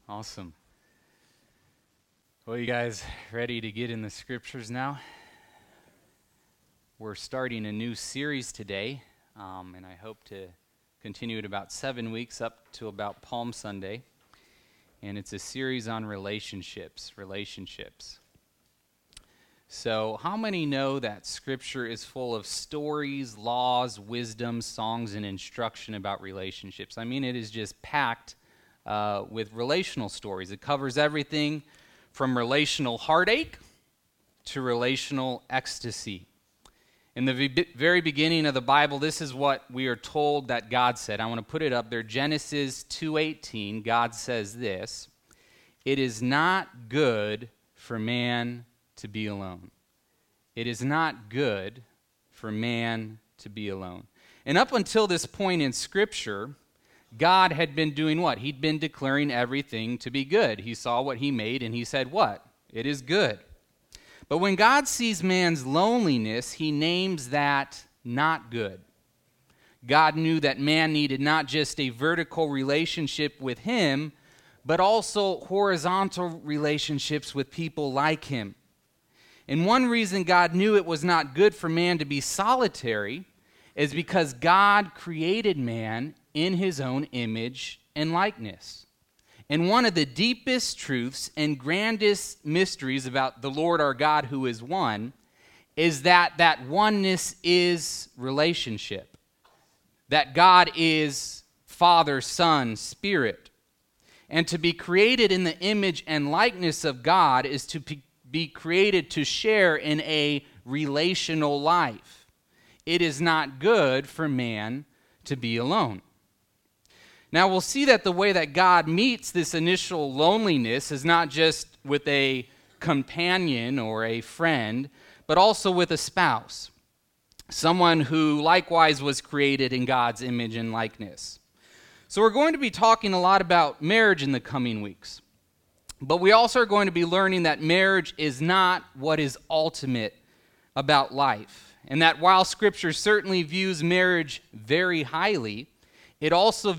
Awesome. Well, you guys ready to get in the scriptures now? We're starting a new series today, and I hope to continue it about 7 weeks up to about Palm Sunday. And it's a series on relationships. So how many know that Scripture is full of stories, laws, wisdom, songs, and instruction about relationships? I mean, it is just packed with relational stories. It covers everything from relational heartache to relational ecstasy. In the very beginning of the Bible, this is what we are told that God said. I want to put it up there. Genesis 2:18, God says this: "It is not good for man to be alone." It is not good for man to be alone. And up until this point in Scripture, God had been doing what? He'd been declaring everything to be good. He saw what he made and he said, what? It is good. But when God sees man's loneliness, he names that not good. God knew that man needed not just a vertical relationship with him, but also horizontal relationships with people like him. And one reason God knew it was not good for man to be solitary is because God created man in his own image and likeness. And one of the deepest truths and grandest mysteries about the Lord our God, who is one, is that oneness is relationship. That God is Father, Son, Spirit. And to be created in the image and likeness of God is to be created to share in a relational life. It is not good for man to be alone. Now we'll see that the way that God meets this initial loneliness is not just with a companion or a friend, but also with a spouse, someone who likewise was created in God's image and likeness. So we're going to be talking a lot about marriage in the coming weeks. But we also are going to be learning that marriage is not what is ultimate about life. And that while Scripture certainly views marriage very highly, it also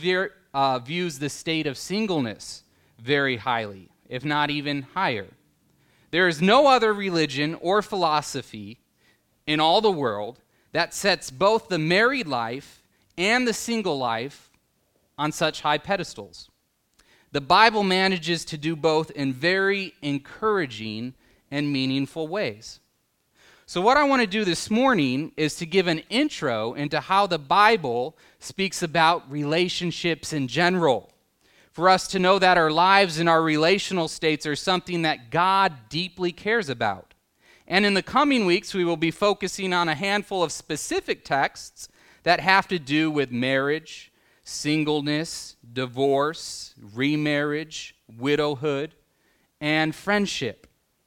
views the state of singleness very highly, if not even higher. There is no other religion or philosophy in all the world that sets both the married life and the single life on such high pedestals. The Bible manages to do both in very encouraging and meaningful ways. So what I want to do this morning is to give an intro into how the Bible speaks about relationships in general, for us to know that our lives and our relational states are something that God deeply cares about. And in the coming weeks, we will be focusing on a handful of specific texts that have to do with marriage, singleness, divorce, remarriage, widowhood, and friendship.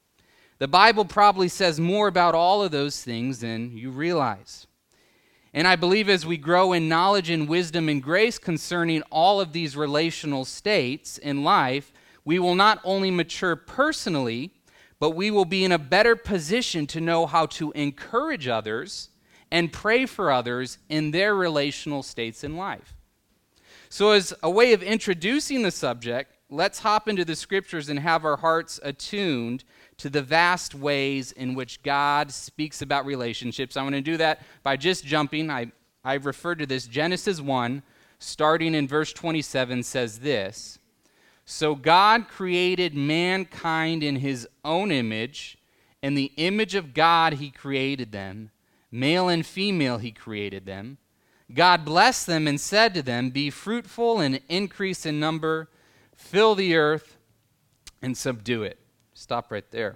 The Bible probably says more about all of those things than you realize. And I believe as we grow in knowledge and wisdom and grace concerning all of these relational states in life, we will not only mature personally, but we will be in a better position to know how to encourage others and pray for others in their relational states in life. So as a way of introducing the subject, let's hop into the Scriptures and have our hearts attuned to the vast ways in which God speaks about relationships. I'm going to do that by just jumping. I've referred to this. Genesis 1, starting in verse 27, says this: "So God created mankind in his own image. In the image of God he created them. Male and female he created them. God blessed them and said to them, 'Be fruitful and increase in number, fill the earth and subdue it.'" Stop right there.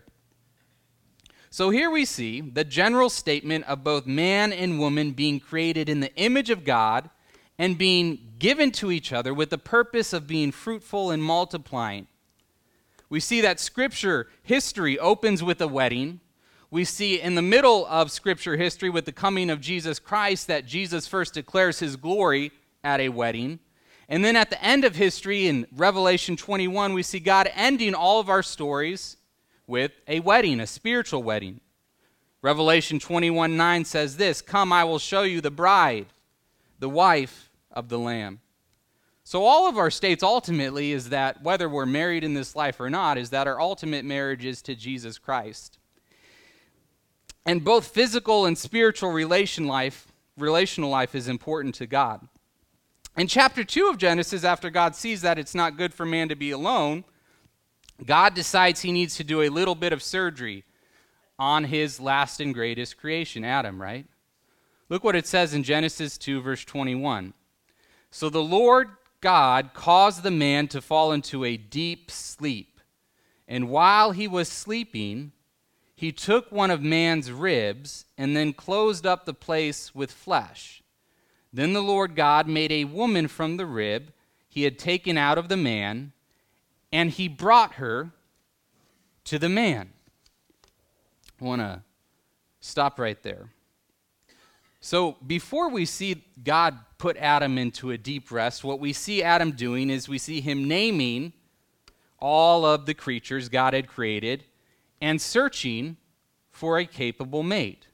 So here we see the general statement of both man and woman being created in the image of God and being given to each other with the purpose of being fruitful and multiplying. We see that Scripture history opens with a wedding. We see in the middle of Scripture history with the coming of Jesus Christ that Jesus first declares his glory at a wedding. And then at the end of history in Revelation 21, we see God ending all of our stories with a wedding, a spiritual wedding. Revelation 21:9 says this: "Come, I will show you the bride, the wife of the Lamb." So all of our states ultimately is that whether we're married in this life or not, is that our ultimate marriage is to Jesus Christ. And both physical and spiritual relational life is important to God. In chapter 2 of Genesis, after God sees that it's not good for man to be alone, God decides he needs to do a little bit of surgery on his last and greatest creation, Adam, right? Look what it says in Genesis 2, verse 21. So the Lord God caused the man to fall into a deep sleep, and while he was sleeping, he took one of man's ribs and then closed up the place with flesh. Then the Lord God made a woman from the rib he had taken out of the man, and he brought her to the man. I want to stop right there. So before we see God put Adam into a deep rest, what we see Adam doing is we see him naming all of the creatures God had created and searching for a capable mate.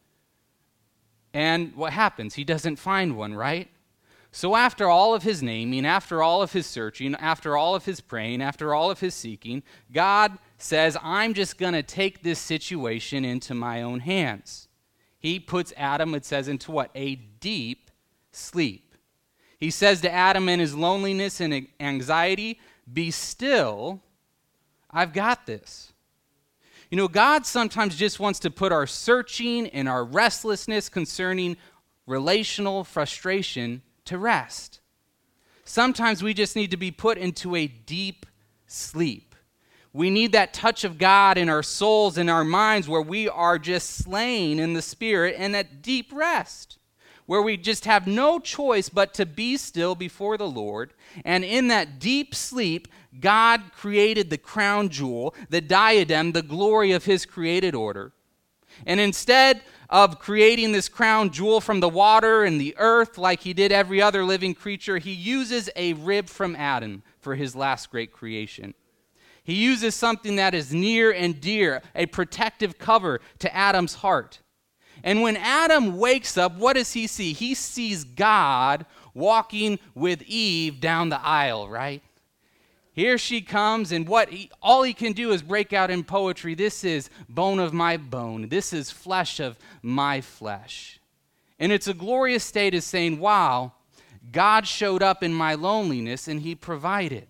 And what happens? He doesn't find one, right? So after all of his naming, after all of his searching, after all of his praying, after all of his seeking, God says, I'm just going to take this situation into my own hands. He puts Adam, it says, into what? A deep sleep. He says to Adam in his loneliness and anxiety, be still, I've got this. You know, God sometimes just wants to put our searching and our restlessness concerning relational frustration to rest. Sometimes we just need to be put into a deep sleep. We need that touch of God in our souls and our minds where we are just slain in the spirit and at deep rest, where we just have no choice but to be still before the Lord. And in that deep sleep, God created the crown jewel, the diadem, the glory of his created order. And instead of creating this crown jewel from the water and the earth like he did every other living creature, he uses a rib from Adam for his last great creation. He uses something that is near and dear, a protective cover to Adam's heart. And when Adam wakes up, what does he see? He sees God walking with Eve down the aisle, right? Here she comes, and all he can do is break out in poetry. This is bone of my bone. This is flesh of my flesh. And it's a glorious state of saying, wow, God showed up in my loneliness, and he provided.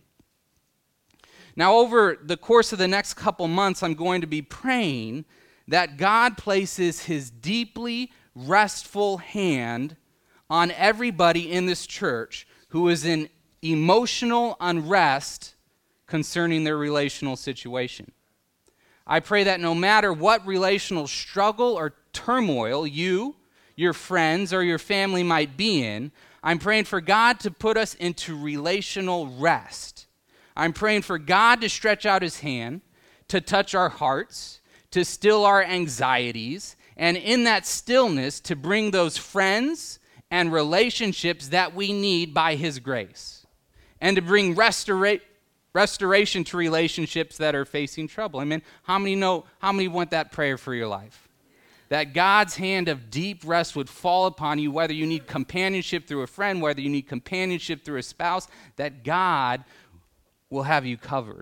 Now, over the course of the next couple months, I'm going to be praying that God places his deeply restful hand on everybody in this church who is in emotional unrest concerning their relational situation. I pray that no matter what relational struggle or turmoil you, your friends, or your family might be in, I'm praying for God to put us into relational rest. I'm praying for God to stretch out his hand, to touch our hearts, to still our anxieties, and in that stillness to bring those friends and relationships that we need by his grace, and to bring restoration to relationships that are facing trouble. I mean, how many want that prayer for your life? That God's hand of deep rest would fall upon you, whether you need companionship through a friend, whether you need companionship through a spouse, that God will have you covered.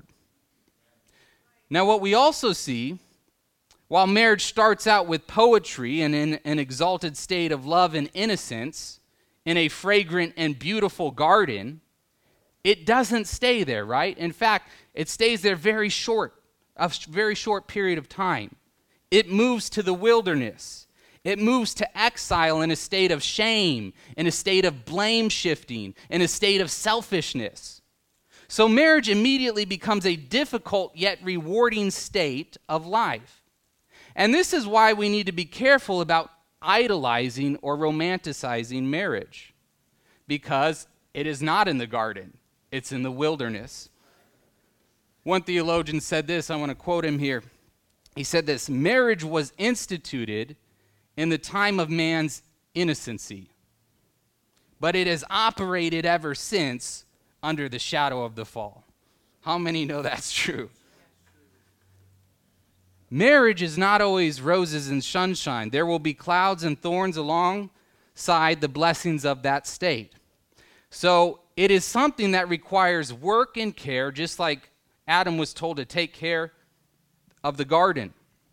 Now, what we also see, while marriage starts out with poetry and in an exalted state of love and innocence, in a fragrant and beautiful garden, it doesn't stay there, right? In fact, it stays there a very short period of time. It moves to the wilderness. It moves to exile in a state of shame, in a state of blame shifting, in a state of selfishness. So marriage immediately becomes a difficult yet rewarding state of life. And this is why we need to be careful about idolizing or romanticizing marriage, because it is not in the garden, it's in the wilderness. One theologian said this, I want to quote him here. He said this: marriage was instituted in the time of man's innocency, but it has operated ever since under the shadow of the fall. How many know that's true? Marriage is not always roses and sunshine. There will be clouds and thorns alongside the blessings of that state. So it is something that requires work and care, just like Adam was told to take care of the garden.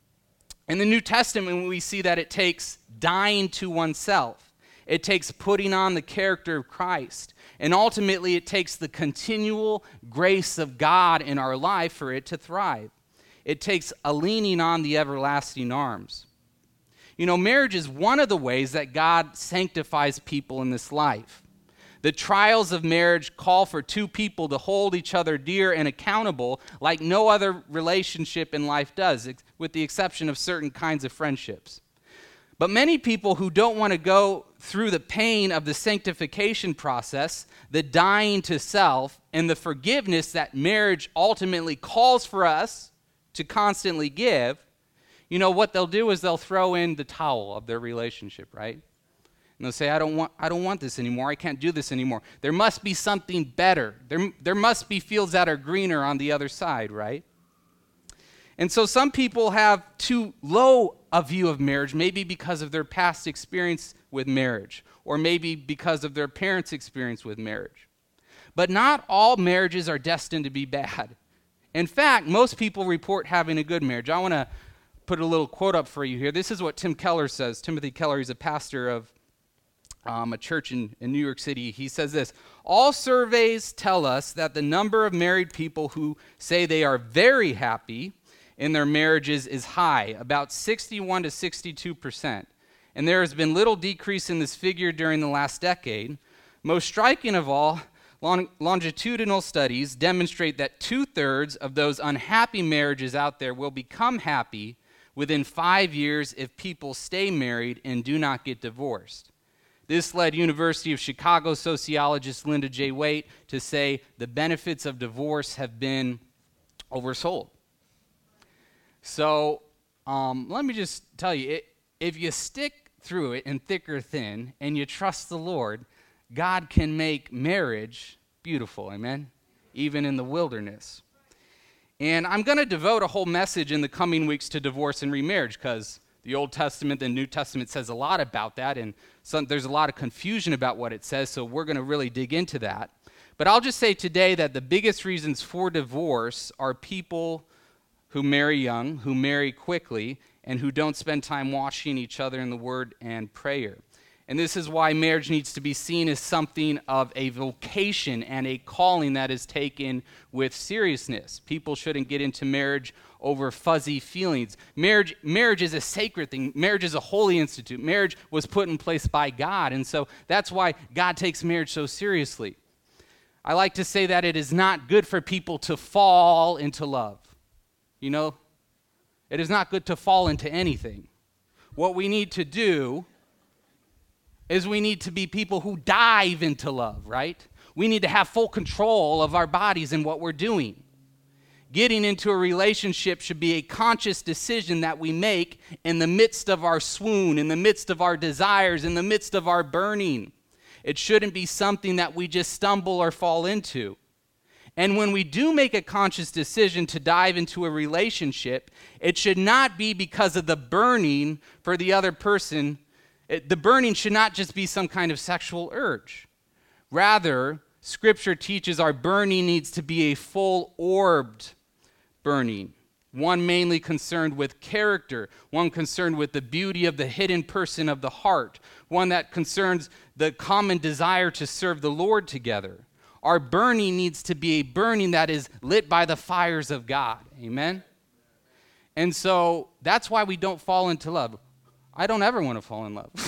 In the New Testament, we see that it takes dying to oneself. It takes putting on the character of Christ. And ultimately, it takes the continual grace of God in our life for it to thrive. It takes a leaning on the everlasting arms. You know, marriage is one of the ways that God sanctifies people in this life. The trials of marriage call for two people to hold each other dear and accountable like no other relationship in life does, with the exception of certain kinds of friendships. But many people who don't want to go through the pain of the sanctification process, the dying to self, and the forgiveness that marriage ultimately calls for us to constantly give, you know, what they'll do is they'll throw in the towel of their relationship, right? And they'll say, I don't want this anymore. I can't do this anymore. There must be something better. There must be fields that are greener on the other side, right? And so some people have too low a view of marriage, maybe because of their past experience with marriage, or maybe because of their parents' experience with marriage. But not all marriages are destined to be bad. In fact, most people report having a good marriage. I want to put a little quote up for you here. This is what Tim Keller says. Timothy Keller, he's a pastor of a church in New York City. He says this: all surveys tell us that the number of married people who say they are very happy in their marriages is high, about 61 to 62%. And there has been little decrease in this figure during the last decade. Most striking of all, longitudinal studies demonstrate that 2/3 of those unhappy marriages out there will become happy within 5 years if people stay married and do not get divorced. This led University of Chicago sociologist Linda J. Waite to say the benefits of divorce have been oversold. So let me just tell you, if you stick through it in thick or thin and you trust the Lord, God can make marriage beautiful, amen? Even in the wilderness. And I'm going to devote a whole message in the coming weeks to divorce and remarriage because the Old Testament and New Testament says a lot about that, and there's a lot of confusion about what it says, so we're going to really dig into that. But I'll just say today that the biggest reasons for divorce are people who marry young, who marry quickly, and who don't spend time watching each other in the Word and prayer. And this is why marriage needs to be seen as something of a vocation and a calling that is taken with seriousness. People shouldn't get into marriage over fuzzy feelings. Marriage is a sacred thing. Marriage is a holy institute. Marriage was put in place by God, and so that's why God takes marriage so seriously. I like to say that it is not good for people to fall into love. You know, it is not good to fall into anything. What we need to do is we need to be people who dive into love, right? We need to have full control of our bodies and what we're doing. Getting into a relationship should be a conscious decision that we make in the midst of our swoon, in the midst of our desires, in the midst of our burning. It shouldn't be something that we just stumble or fall into. And when we do make a conscious decision to dive into a relationship, it should not be because of the burning for the other person. The burning should not just be some kind of sexual urge. Rather, Scripture teaches our burning needs to be a full-orbed burning, one mainly concerned with character, one concerned with the beauty of the hidden person of the heart, one that concerns the common desire to serve the Lord together. Our burning needs to be a burning that is lit by the fires of God. Amen? And so that's why we don't fall into love. I don't ever want to fall in love.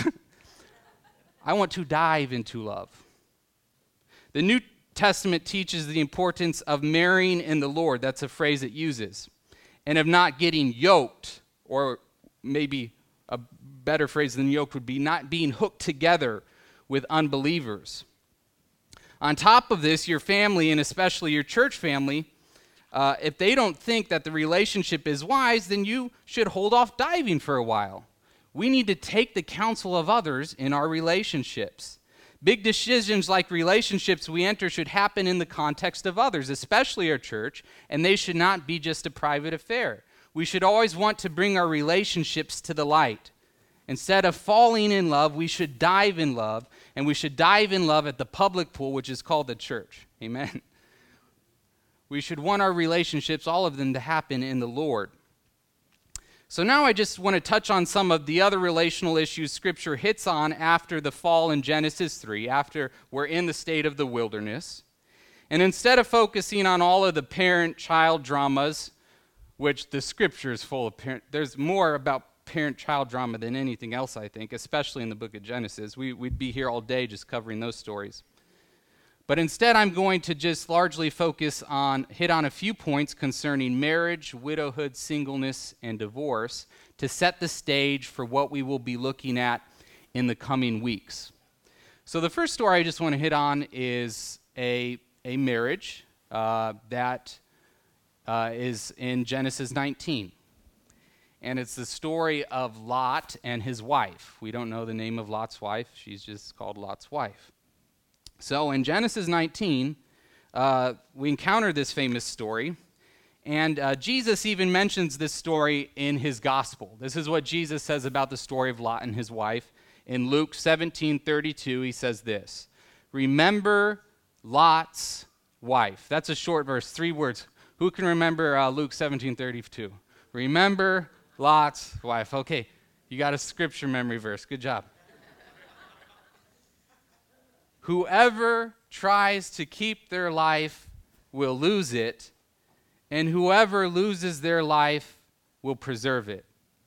I want to dive into love. The New Testament teaches the importance of marrying in the Lord. That's a phrase it uses. And of not getting yoked, or maybe a better phrase than yoked would be not being hooked together with unbelievers. On top of this, your family, and especially your church family, if they don't think that the relationship is wise, then you should hold off diving for a while. We need to take the counsel of others in our relationships. Big decisions like relationships we enter should happen in the context of others, especially our church, and they should not be just a private affair. We should always want to bring our relationships to the light. Instead of falling in love, we should dive in love, and we should dive in love at the public pool, which is called the church. Amen. We should want our relationships, all of them, to happen in the Lord. So now I just want to touch on some of the other relational issues Scripture hits on after the fall in Genesis 3, after we're in the state of the wilderness. And instead of focusing on all of the parent-child dramas, which the Scripture is full of there's more about parent-child drama than anything else, I think, especially in the book of Genesis. We'd be here all day just covering those stories. But instead, I'm going to just largely hit on a few points concerning marriage, widowhood, singleness, and divorce to set the stage for what we will be looking at in the coming weeks. So the first story I just want to hit on is a marriage that is in Genesis 19. And it's the story of Lot and his wife. We don't know the name of Lot's wife. She's just called Lot's wife. So in Genesis 19, we encounter this famous story, and Jesus even mentions this story in his gospel. This is what Jesus says about the story of Lot and his wife. In Luke 17:32, he says this, "Remember Lot's wife." That's a short verse, 3 words. Who can remember Luke 17:32? Remember Lot's wife. Okay, you got a scripture memory verse. Good job. Whoever tries to keep their life will lose it, and whoever loses their life will preserve it.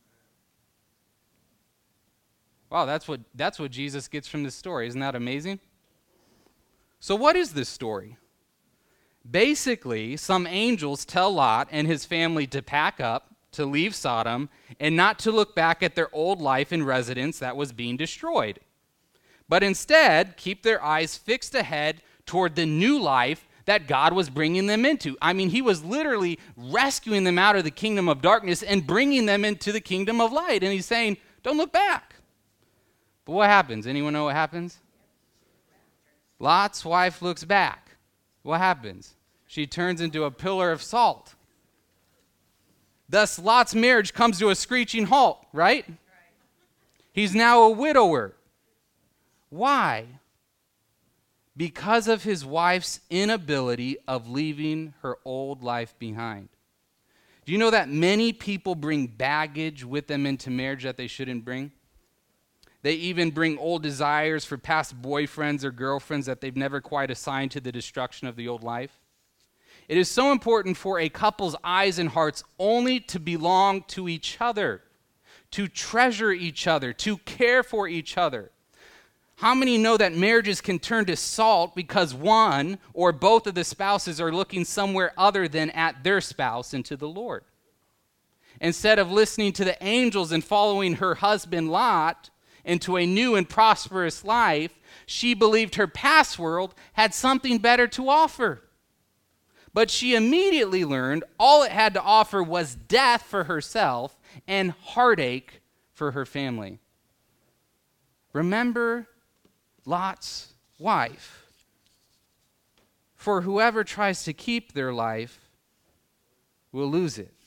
Wow, that's what Jesus gets from this story. Isn't that amazing? So what is this story? Basically, some angels tell Lot and his family to pack up, to leave Sodom, and not to look back at their old life and residence that was being destroyed, but instead keep their eyes fixed ahead toward the new life that God was bringing them into. I mean, he was literally rescuing them out of the kingdom of darkness and bringing them into the kingdom of light. And he's saying, don't look back. But what happens? Anyone know what happens? Lot's wife looks back. What happens? She turns into a pillar of salt. Thus, Lot's marriage comes to a screeching halt, right? He's now a widower. Why? Because of his wife's inability of leaving her old life behind. Do you know that many people bring baggage with them into marriage that they shouldn't bring? They even bring old desires for past boyfriends or girlfriends that they've never quite assigned to the destruction of the old life. It is so important for a couple's eyes and hearts only to belong to each other, to treasure each other, to care for each other. How many know that marriages can turn to salt because one or both of the spouses are looking somewhere other than at their spouse and to the Lord? Instead of listening to the angels and following her husband Lot into a new and prosperous life, she believed her past world had something better to offer. But she immediately learned all it had to offer was death for herself and heartache for her family. Remember Lot's wife. For whoever tries to keep their life will lose it.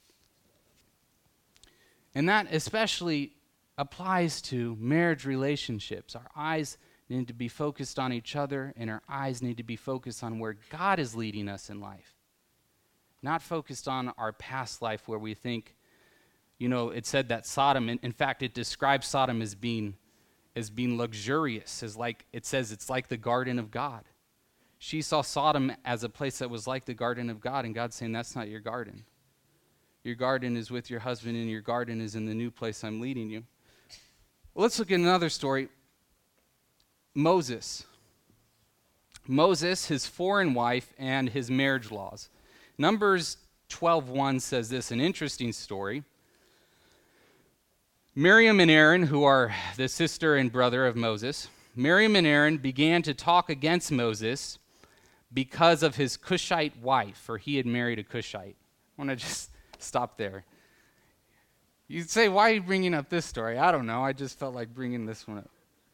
And that especially applies to marriage relationships. Our eyes need to be focused on each other, and our eyes need to be focused on where God is leading us in life. Not focused on our past life where we think, it said that Sodom, in fact, it describes Sodom as being luxurious, it says it's like the garden of God. She saw Sodom as a place that was like the garden of God, and God's saying that's not your garden. Your garden is with your husband, and your garden is in the new place I'm leading you. Well, let's look at another story. Moses, his foreign wife, and his marriage laws. Numbers 12:1 says this, an interesting story. Miriam and Aaron, who are the sister and brother of Moses, Miriam and Aaron began to talk against Moses because of his Cushite wife, for he had married a Cushite. I want to just stop there. You'd say, why are you bringing up this story? I don't know. I just felt like bringing this one up.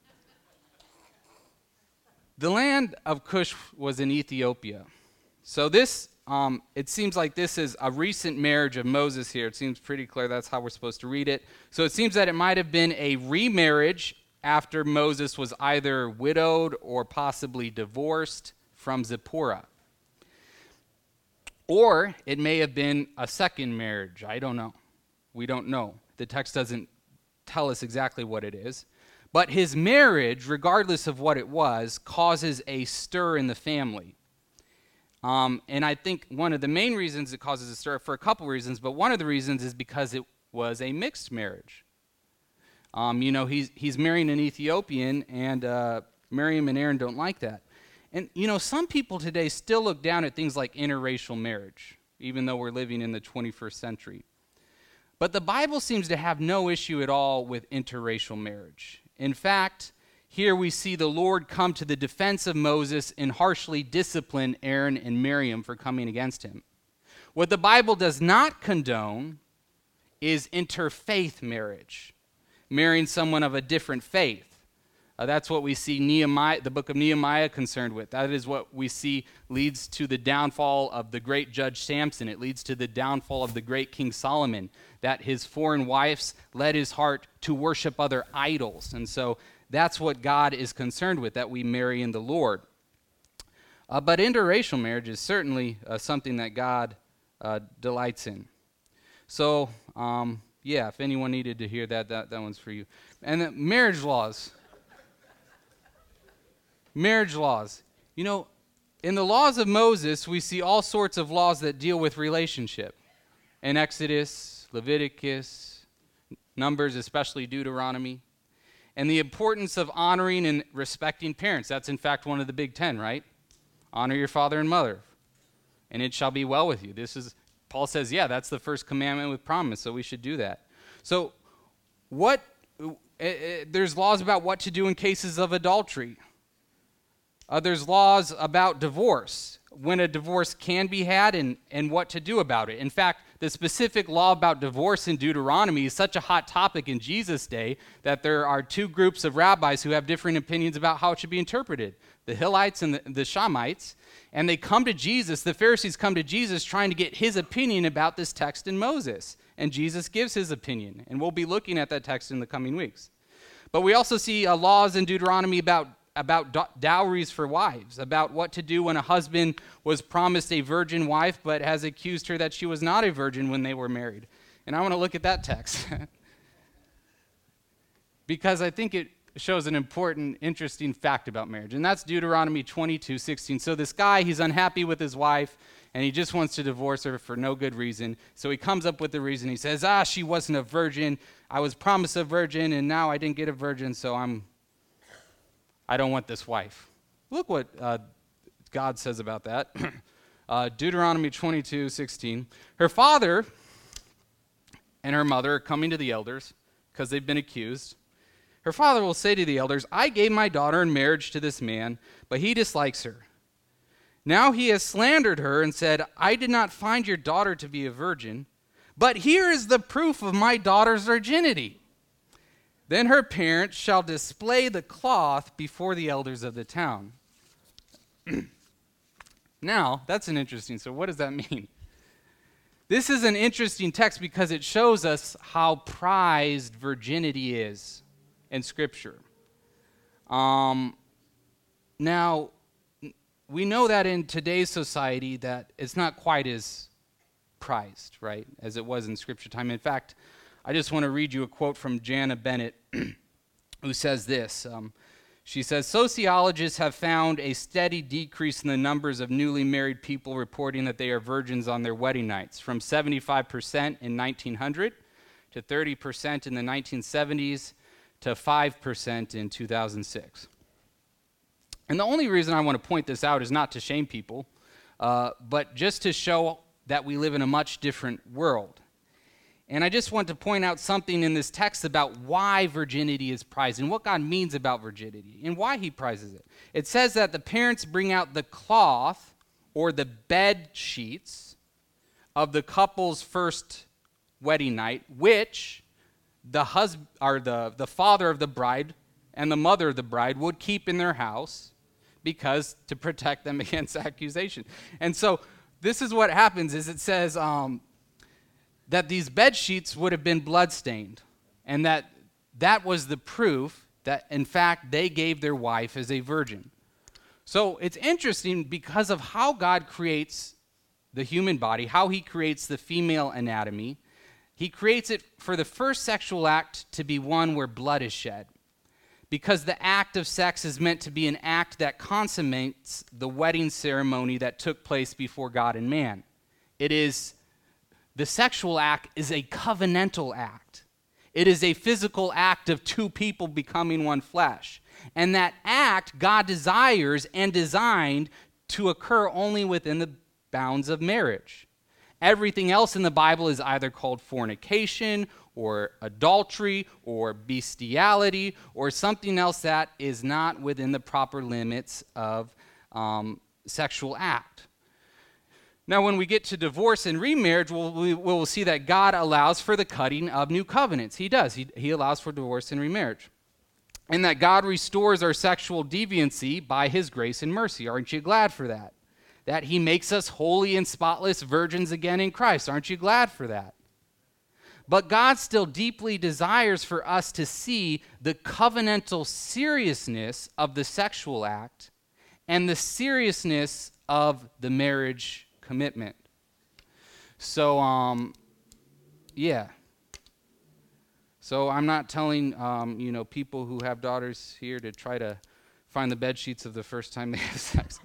The land of Cush was in Ethiopia. So this, it seems like this is a recent marriage of Moses here. It seems pretty clear that's how we're supposed to read it. So it seems that it might have been a remarriage after Moses was either widowed or possibly divorced from Zipporah. Or it may have been a second marriage. I don't know. We don't know. The text doesn't tell us exactly what it is. But his marriage, regardless of what it was, causes a stir in the family. And I think one of the main reasons it causes a stir, for a couple reasons, but one of the reasons is because it was a mixed marriage. He's marrying an Ethiopian, and Miriam and Aaron don't like that. And, some people today still look down at things like interracial marriage, even though we're living in the 21st century. But the Bible seems to have no issue at all with interracial marriage. In fact, here we see the Lord come to the defense of Moses and harshly discipline Aaron and Miriam for coming against him. What the Bible does not condone is interfaith marriage, marrying someone of a different faith. That's what we see Nehemiah, the book of Nehemiah, concerned with. That is what we see leads to the downfall of the great judge Samson. It leads to the downfall of the great King Solomon, that his foreign wives led his heart to worship other idols. And so that's what God is concerned with, that we marry in the Lord. But interracial marriage is certainly something that God delights in. So, if anyone needed to hear that one's for you. And the marriage laws. Marriage laws. In the laws of Moses, we see all sorts of laws that deal with relationship. In Exodus, Leviticus, Numbers, especially Deuteronomy. And the importance of honoring and respecting parents. That's in fact one of the big 10, right? Honor your father and mother, and it shall be well with you. Paul says, that's the first commandment with promise, so we should do that. So there's laws about what to do in cases of adultery. There's laws about divorce, when a divorce can be had and what to do about it. In fact, the specific law about divorce in Deuteronomy is such a hot topic in Jesus' day that there are two groups of rabbis who have different opinions about how it should be interpreted, the Hillites and the Shamites. And they come to Jesus, the Pharisees come to Jesus trying to get his opinion about this text in Moses. And Jesus gives his opinion. And we'll be looking at that text in the coming weeks. But we also see laws in Deuteronomy about dowries for wives, about what to do when a husband was promised a virgin wife but has accused her that she was not a virgin when they were married. And I want to look at that text because I think it shows an important, interesting fact about marriage. And that's Deuteronomy 22:16. So this guy, he's unhappy with his wife, and he just wants to divorce her for no good reason. So he comes up with the reason. He says, she wasn't a virgin. I was promised a virgin, and now I didn't get a virgin, so I don't want this wife. Look what God says about that. Deuteronomy 22:16. Her father and her mother are coming to the elders because they've been accused. Her father will say to the elders, I gave my daughter in marriage to this man, but he dislikes her. Now he has slandered her and said, I did not find your daughter to be a virgin, but here is the proof of my daughter's virginity. Then her parents shall display the cloth before the elders of the town. Now, that's an interesting, so what does that mean? This is an interesting text because it shows us how prized virginity is in Scripture. Now, we know that in today's society that it's not quite as prized, right, as it was in Scripture time. In fact, I just want to read you a quote from Jana Bennett, who says this. She says, sociologists have found a steady decrease in the numbers of newly married people reporting that they are virgins on their wedding nights, from 75% in 1900 to 30% in the 1970s to 5% in 2006. And the only reason I want to point this out is not to shame people, but just to show that we live in a much different world. And I just want to point out something in this text about why virginity is prized and what God means about virginity and why he prizes it. It says that the parents bring out the cloth or the bed sheets of the couple's first wedding night, which the father of the bride and the mother of the bride would keep in their house because to protect them against accusation. And so this is what happens is it says that these bed sheets would have been bloodstained, and that was the proof that, in fact, they gave their wife as a virgin. So it's interesting because of how God creates the human body, how he creates the female anatomy. He creates it for the first sexual act to be one where blood is shed, because the act of sex is meant to be an act that consummates the wedding ceremony that took place before God and man. The sexual act is a covenantal act. It is a physical act of two people becoming one flesh. And that act God desires and designed to occur only within the bounds of marriage. Everything else in the Bible is either called fornication or adultery or bestiality or something else that is not within the proper limits of sexual act. Now, when we get to divorce and remarriage, we'll see that God allows for the cutting of new covenants. He does. He allows for divorce and remarriage. And that God restores our sexual deviancy by his grace and mercy. Aren't you glad for that? That he makes us holy and spotless virgins again in Christ. Aren't you glad for that? But God still deeply desires for us to see the covenantal seriousness of the sexual act and the seriousness of the marriage commitment. So, yeah. So I'm not telling, people who have daughters here to try to find the bed sheets of the first time they have sex.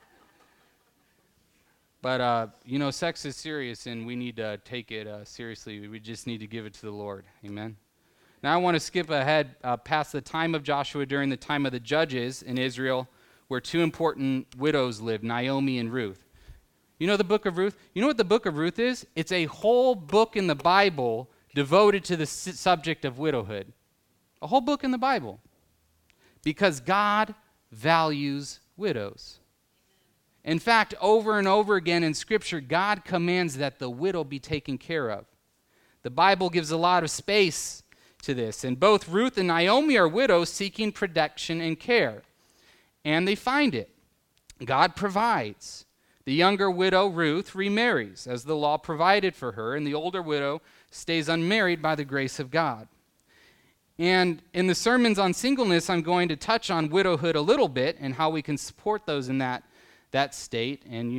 But, sex is serious, and we need to take it seriously. We just need to give it to the Lord. Amen? Now I want to skip ahead past the time of Joshua during the time of the judges in Israel, where two important widows lived, Naomi and Ruth. You know the book of Ruth? You know what the book of Ruth is? It's a whole book in the Bible devoted to the subject of widowhood. A whole book in the Bible. Because God values widows. In fact, over and over again in Scripture, God commands that the widow be taken care of. The Bible gives a lot of space to this. And both Ruth and Naomi are widows seeking protection and care. And they find it. God provides. The younger widow, Ruth, remarries, as the law provided for her, and the older widow stays unmarried by the grace of God. And in the sermons on singleness, I'm going to touch on widowhood a little bit and how we can support those in that state. And,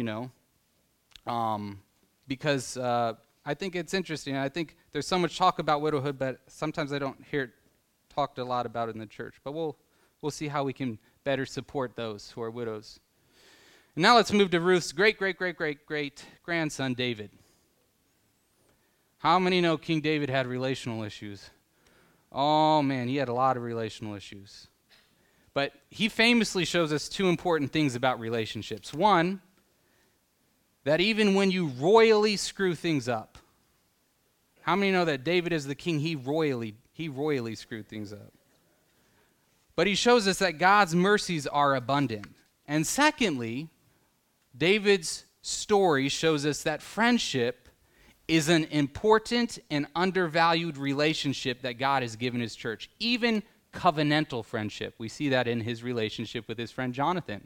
because I think it's interesting. I think there's so much talk about widowhood, but sometimes I don't hear it talked a lot about in the church. But we'll see how we can better support those who are widows. And now let's move to Ruth's great-great-great-great-great-grandson, David. How many know King David had relational issues? Oh, man, he had a lot of relational issues. But he famously shows us two important things about relationships. One, that even when you royally screw things up, how many know that David as the king, he royally screwed things up? But he shows us that God's mercies are abundant. And secondly, David's story shows us that friendship is an important and undervalued relationship that God has given his church, even covenantal friendship. We see that in his relationship with his friend Jonathan.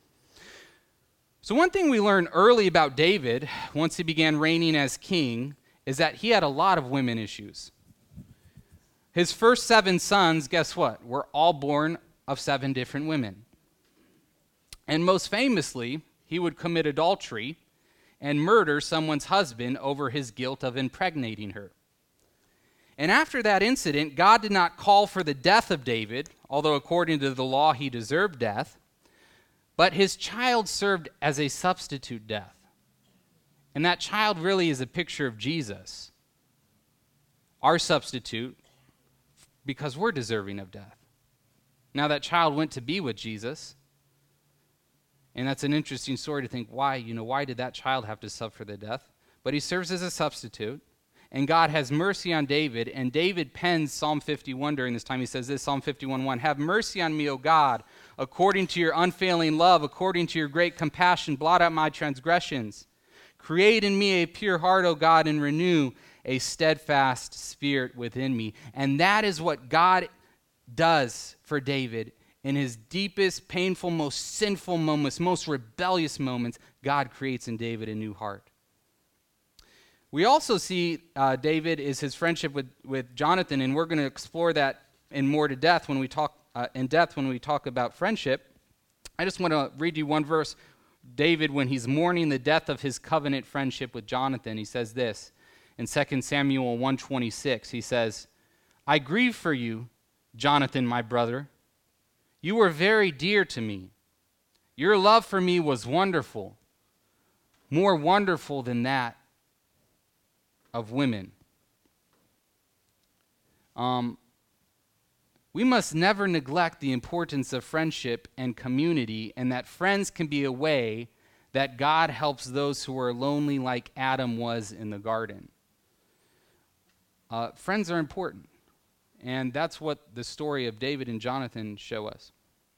So one thing we learn early about David, once he began reigning as king, is that he had a lot of women issues. His first 7 sons, guess what, were all born of 7 different women. And most famously, he would commit adultery and murder someone's husband over his guilt of impregnating her. And after that incident, God did not call for the death of David, although according to the law he deserved death, but his child served as a substitute death. And that child really is a picture of Jesus, our substitute, because we're deserving of death. Now that child went to be with Jesus. And that's an interesting story to think, why did that child have to suffer the death? But he serves as a substitute, and God has mercy on David, and David pens Psalm 51 during this time. He says this, Psalm 51:1, "Have mercy on me, O God, according to your unfailing love, according to your great compassion, blot out my transgressions. Create in me a pure heart, O God, and renew a steadfast spirit within me." And that is what God does for David. In his deepest, painful, most sinful moments, most rebellious moments, God creates in David a new heart. We also see David is his friendship with Jonathan, and we're going to explore that in more to depth when we talk in depth when we talk about friendship. I just want to read you one verse. David, when he's mourning the death of his covenant friendship with Jonathan, he says this in 2 Samuel 1:26. He says, I grieve for you, Jonathan, my brother. You were very dear to me. Your love for me was wonderful, more wonderful than that of women. We must never neglect the importance of friendship and community, and that friends can be a way that God helps those who are lonely like Adam was in the garden. Friends are important, and that's what the story of David and Jonathan show us.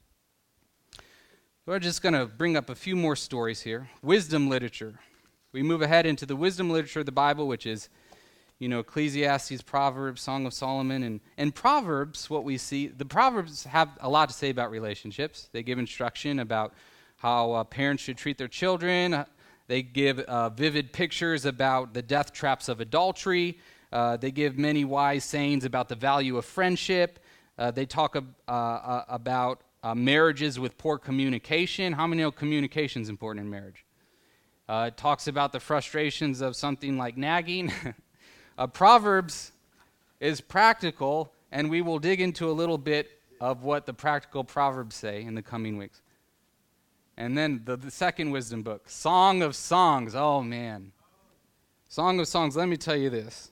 We're just going to bring up a few more stories here. Wisdom literature. We move ahead into the wisdom literature of the Bible, which is Ecclesiastes, Proverbs, Song of Solomon, and Proverbs, what we see, the Proverbs have a lot to say about relationships. They give instruction about how parents should treat their children. They give vivid pictures about the death traps of adultery. They give many wise sayings about the value of friendship. They talk about marriages with poor communication. How many know communication is important in marriage? It talks about the frustrations of something like nagging. Proverbs is practical, and we will dig into a little bit of what the practical Proverbs say in the coming weeks. And then the second wisdom book, Song of Songs. Oh, man. Song of Songs, let me tell you this.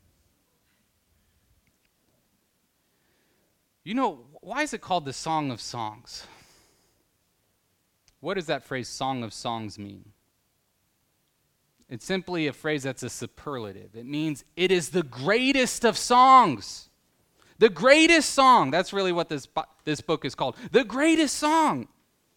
Why is it called the Song of Songs? What does that phrase, Song of Songs, mean? It's simply a phrase that's a superlative. It means it is the greatest of songs. The greatest song. That's really what this book is called. The greatest song.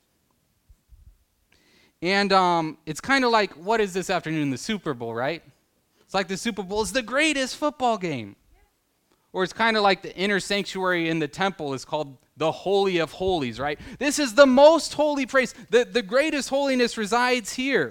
And it's kind of like, what is this afternoon? The Super Bowl, right? It's like the Super Bowl is the greatest football game. Or it's kind of like the inner sanctuary in the temple is called the Holy of Holies, right? This is the most holy place. The greatest holiness resides here.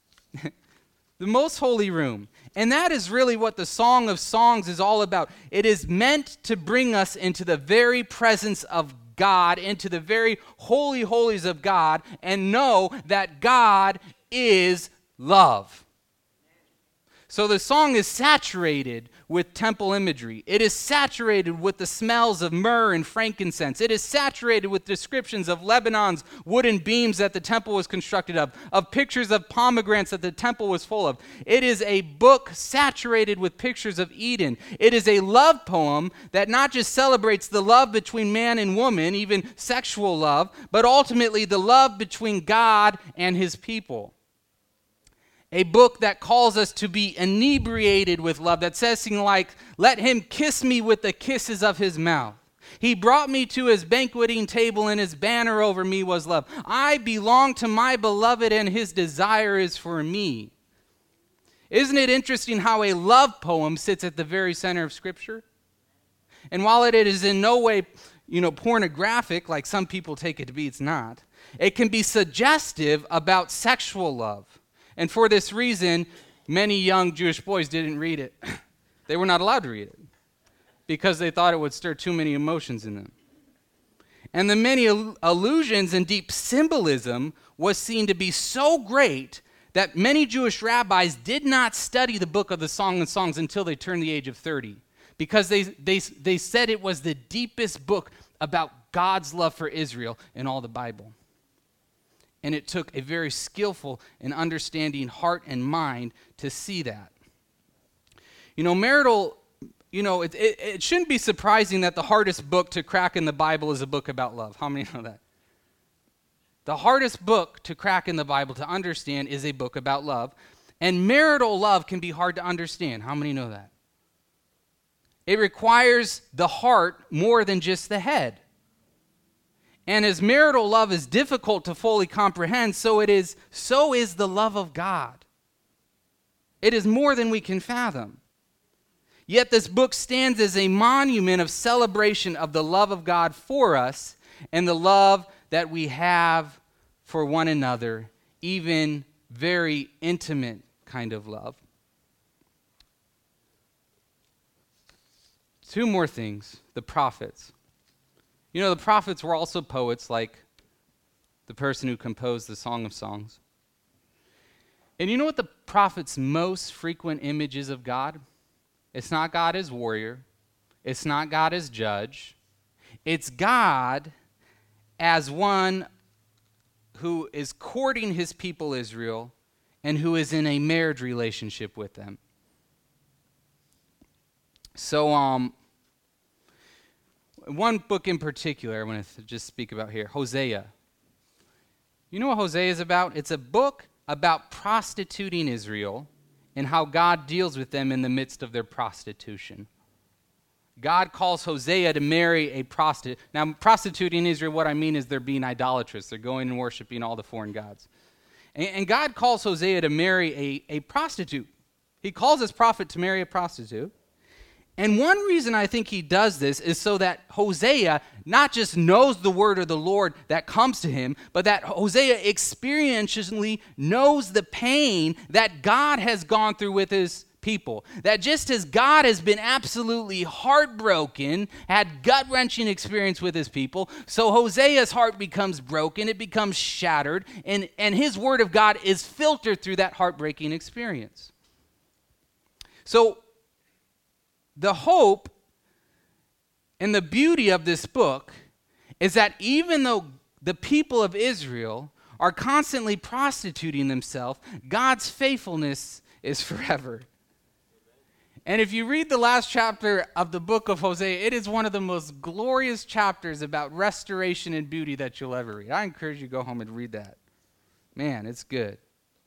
The most holy room. And that is really what the Song of Songs is all about. It is meant to bring us into the very presence of God, into the very holy holies of God, and know that God is love. So the song is saturated with temple imagery. It is saturated with the smells of myrrh and frankincense. It is saturated with descriptions of Lebanon's wooden beams that the temple was constructed of pictures of pomegranates that the temple was full of. It is a book saturated with pictures of Eden. It is a love poem that not just celebrates the love between man and woman, even sexual love, but ultimately the love between God and his people. A book that calls us to be inebriated with love, that says something like, let him kiss me with the kisses of his mouth. He brought me to his banqueting table, and his banner over me was love. I belong to my beloved, and his desire is for me. Isn't it interesting how a love poem sits at the very center of Scripture? And while it is in no way, pornographic, like some people take it to be, it's not. It can be suggestive about sexual love. And for this reason, many young Jewish boys didn't read it. They were not allowed to read it because they thought it would stir too many emotions in them. And the many allusions and deep symbolism was seen to be so great that many Jewish rabbis did not study the book of the Song of Songs until they turned the age of 30, because they said it was the deepest book about God's love for Israel in all the Bible. And it took a very skillful and understanding heart and mind to see that. It shouldn't be surprising that the hardest book to crack in the Bible is a book about love. How many know that? The hardest book to crack in the Bible to understand is a book about love. And marital love can be hard to understand. How many know that? It requires the heart more than just the head. And as marital love is difficult to fully comprehend, so is the love of God. It is more than we can fathom. Yet this book stands as a monument of celebration of the love of God for us and the love that we have for one another, even very intimate kind of love. Two more things, the prophets. You know, the prophets were also poets, like the person who composed the Song of Songs. And you know what the prophet's most frequent image is of God? It's not God as warrior. It's not God as judge. It's God as one who is courting his people Israel and who is in a marriage relationship with them. So, one book in particular I want to just speak about here, Hosea. You know what Hosea is about? It's a book about prostituting Israel and how God deals with them in the midst of their prostitution. God calls Hosea to marry a prostitute. Now, prostituting Israel, what I mean is they're being idolatrous. They're going and worshiping all the foreign gods. And God calls Hosea to marry a prostitute. He calls his prophet to marry a prostitute. And one reason I think he does this is so that Hosea not just knows the word of the Lord that comes to him, but that Hosea experientially knows the pain that God has gone through with his people. That just as God has been absolutely heartbroken, had gut-wrenching experience with his people, so Hosea's heart becomes broken, it becomes shattered, and his word of God is filtered through that heartbreaking experience. So, the hope and the beauty of this book is that even though the people of Israel are constantly prostituting themselves, God's faithfulness is forever. And if you read the last chapter of the book of Hosea, it is one of the most glorious chapters about restoration and beauty that you'll ever read. I encourage you to go home and read that. Man, it's good.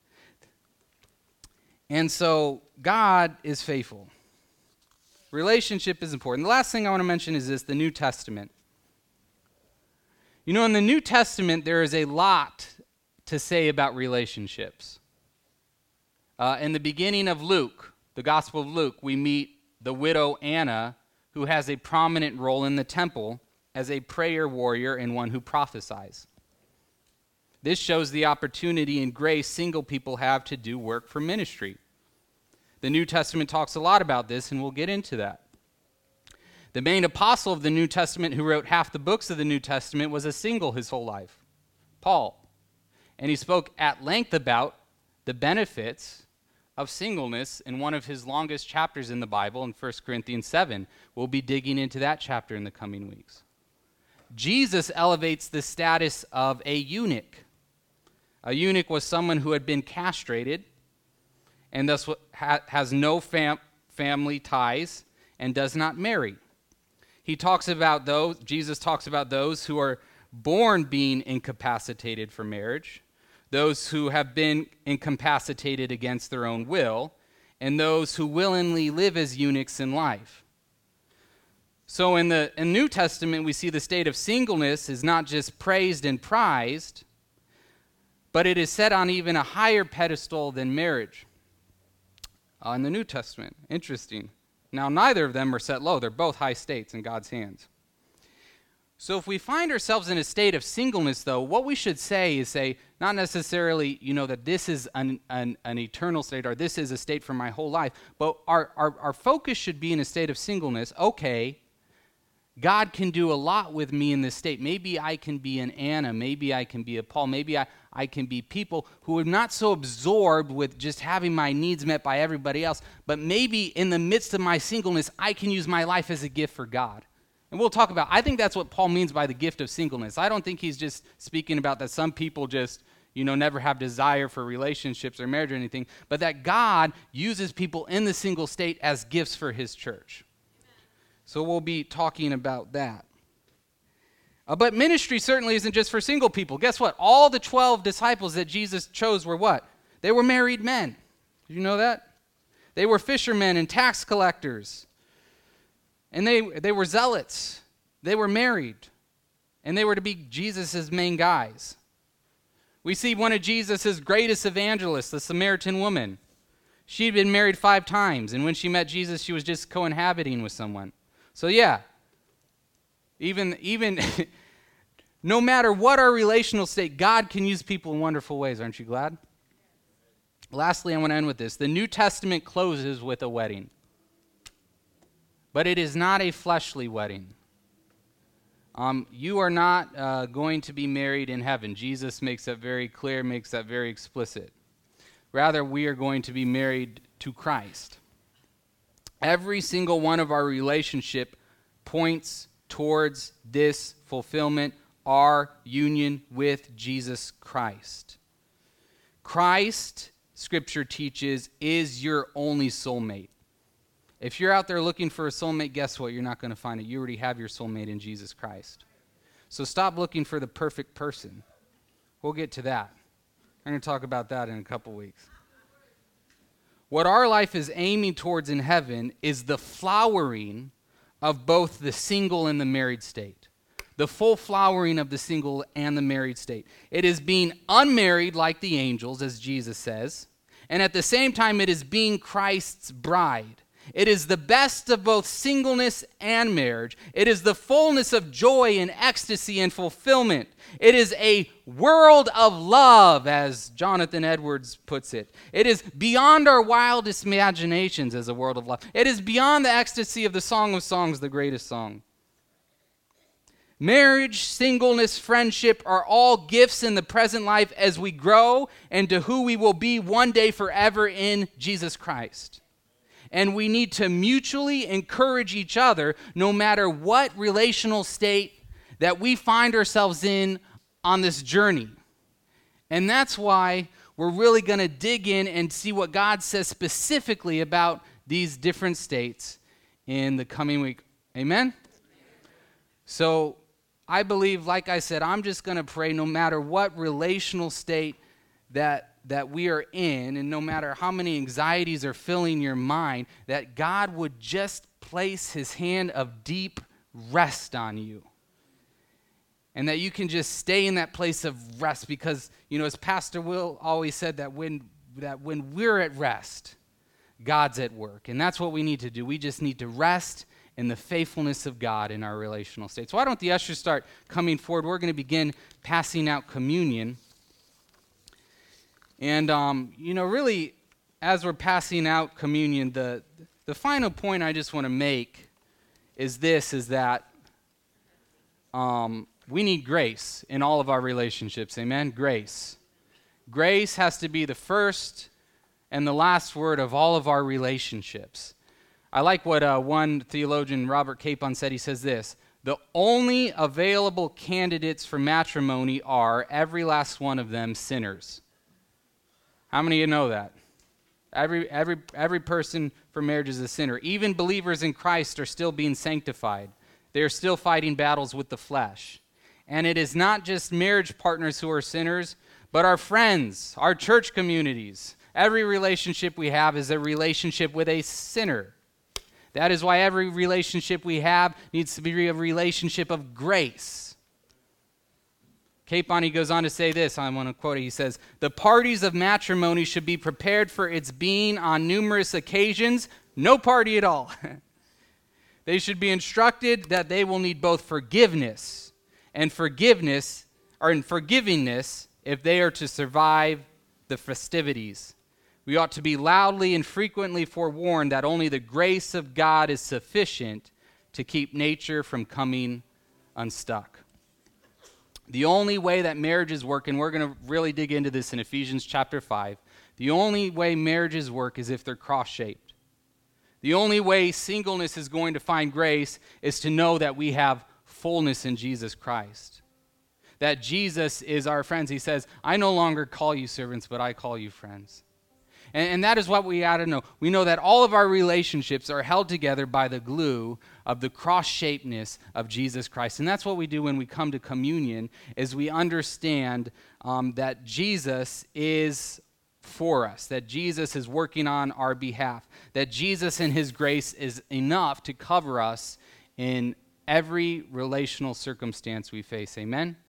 And so God is faithful. Relationship is important. The last thing I want to mention is this, the New Testament. You know, in the New Testament, there is a lot to say about relationships. In the beginning of Luke, the Gospel of Luke, we meet the widow Anna, who has a prominent role in the temple as a prayer warrior and one who prophesies. This shows the opportunity and grace single people have to do work for ministry. The New Testament talks a lot about this, and we'll get into that. The main apostle of the New Testament who wrote half the books of the New Testament was a single his whole life, Paul. And he spoke at length about the benefits of singleness in one of his longest chapters in the Bible in 1 Corinthians 7. We'll be digging into that chapter in the coming weeks. Jesus elevates the status of a eunuch. A eunuch was someone who had been castrated and thus has no family ties and does not marry. Jesus talks about those who are born being incapacitated for marriage, those who have been incapacitated against their own will, and those who willingly live as eunuchs in life. So in the New Testament, we see the state of singleness is not just praised and prized, but it is set on even a higher pedestal than marriage. In the New Testament. Interesting. Now, neither of them are set low. They're both high states in God's hands. So if we find ourselves in a state of singleness, though, what we should say is not necessarily, that this is an eternal state or this is a state for my whole life, but our focus should be in a state of singleness. Okay, God can do a lot with me in this state. Maybe I can be an Anna. Maybe I can be a Paul. Maybe I can be people who are not so absorbed with just having my needs met by everybody else, but maybe in the midst of my singleness, I can use my life as a gift for God. And we'll talk about, I think that's what Paul means by the gift of singleness. I don't think he's just speaking about that some people just, never have desire for relationships or marriage or anything, but that God uses people in the single state as gifts for his church. So we'll be talking about that. But ministry certainly isn't just for single people. Guess what? All the 12 disciples that Jesus chose were what? They were married men. Did you know that? They were fishermen and tax collectors. And they were zealots. They were married. And they were to be Jesus' main guys. We see one of Jesus' greatest evangelists, the Samaritan woman. She'd been married 5 times, and when she met Jesus, she was just cohabiting with someone. So yeah, even no matter what our relational state, God can use people in wonderful ways. Aren't you glad? Lastly, I want to end with this. The New Testament closes with a wedding. But it is not a fleshly wedding. You are not going to be married in heaven. Jesus makes that very clear, makes that very explicit. Rather, we are going to be married to Christ. Every single one of our relationship points towards this fulfillment, our union with Jesus Christ. Christ, Scripture teaches, is your only soulmate. If you're out there looking for a soulmate, guess what? You're not going to find it. You already have your soulmate in Jesus Christ. So stop looking for the perfect person. We'll get to that. I'm going to talk about that in a couple weeks. What our life is aiming towards in heaven is the flowering of both the single and the married state. The full flowering of the single and the married state. It is being unmarried like the angels, as Jesus says, and at the same time it is being Christ's bride. It is the best of both singleness and marriage. It is the fullness of joy and ecstasy and fulfillment. It is a world of love, as Jonathan Edwards puts it. It is beyond our wildest imaginations as a world of love. It is beyond the ecstasy of the Song of Songs, the greatest song. Marriage, singleness, friendship are all gifts in the present life as we grow into who we will be one day forever in Jesus Christ. And we need to mutually encourage each other no matter what relational state that we find ourselves in on this journey. And that's why we're really going to dig in and see what God says specifically about these different states in the coming week. Amen? So I believe, like I said, I'm just going to pray no matter what relational state that we are in, and no matter how many anxieties are filling your mind, that God would just place his hand of deep rest on you. And that you can just stay in that place of rest because, as Pastor Will always said, that when we're at rest, God's at work. And that's what we need to do. We just need to rest in the faithfulness of God in our relational state. So why don't the ushers start coming forward? We're going to begin passing out communion. And, really, as we're passing out communion, the final point I just want to make is that we need grace in all of our relationships. Amen? Grace. Grace has to be the first and the last word of all of our relationships. I like what one theologian, Robert Capon, said. He says this: the only available candidates for matrimony are, every last one of them, sinners. How many of you know that? Every person for marriage is a sinner. Even believers in Christ are still being sanctified. They are still fighting battles with the flesh. And it is not just marriage partners who are sinners, but our friends, our church communities. Every relationship we have is a relationship with a sinner. That is why every relationship we have needs to be a relationship of grace. Capon, he goes on to say this, I want to quote it, he says, the parties of matrimony should be prepared for its being on numerous occasions no party at all. They should be instructed that they will need both forgiveness and forgivingness if they are to survive the festivities. We ought to be loudly and frequently forewarned that only the grace of God is sufficient to keep nature from coming unstuck. The only way that marriages work, and we're going to really dig into this in Ephesians chapter 5, the only way marriages work is if they're cross-shaped. The only way singleness is going to find grace is to know that we have fullness in Jesus Christ. That Jesus is our friends. He says, I no longer call you servants, but I call you friends. And that is what we ought to know. We know that all of our relationships are held together by the glue of the cross-shapedness of Jesus Christ. And that's what we do when we come to communion, is we understand that Jesus is for us, that Jesus is working on our behalf, that Jesus and his grace is enough to cover us in every relational circumstance we face. Amen?